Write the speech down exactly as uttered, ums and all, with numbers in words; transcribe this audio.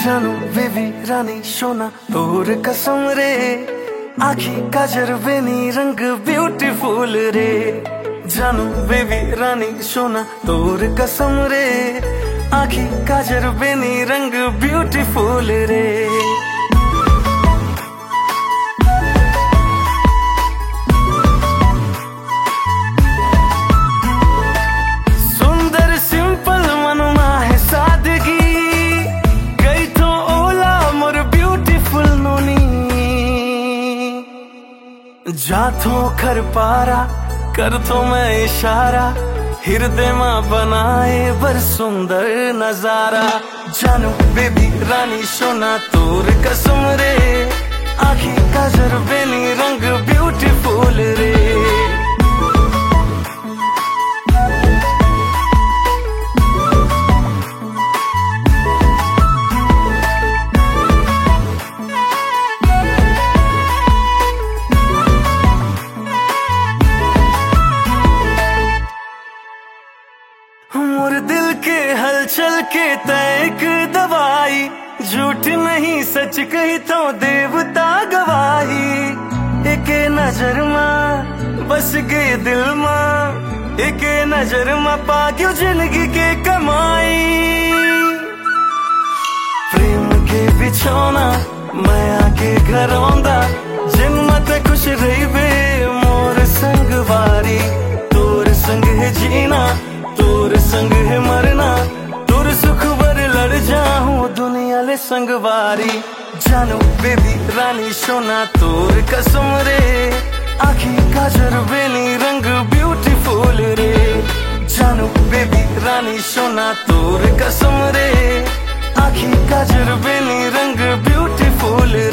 जानू बेबी रानी सोना तोर कसम रे, आखी काजर बेनी रंग ब्यूटीफुल रे। जानू बेबी रानी सोना तोर कसम रे, आखी काजर बेनी रंग ब्यूटीफुल रे। सुंदर सिंपल मनमा है सादगी, गई तो ओला मोर ब्यूटीफुल नोनी। जाथो खर पारा कर तो मैं इशारा, हृदय मां बनाए बर सुंदर नजारा। जानू बेबी रानी सोना तोर कसम रे, आखी काजर बेनी रंग ब्यूटीफुल रे। मोर दिल के हलचल के तैक दवाई, झूठ नहीं सच कही तो देवता गवाही। एक नजर मां बस गए दिल मां, एक नजर मां पाक्यो जिंदगी के कमाई। प्रेम के बिछौना मैं आके घर आंदा, जिन मत खुश रही बे मोर संग वारी। तोर संग है जीना तोर संग है मरना, तोर सुख बर लड़ जाऊं दुनिया ले संगवारी। जानू बेबी रानी सोना तोर कसम रे, आखी काजर बेनी रंग ब्यूटीफुल रे। जानू बेबी रानी सोना तोर कसम रे, आखी काजर बेनी रंग ब्यूटीफुल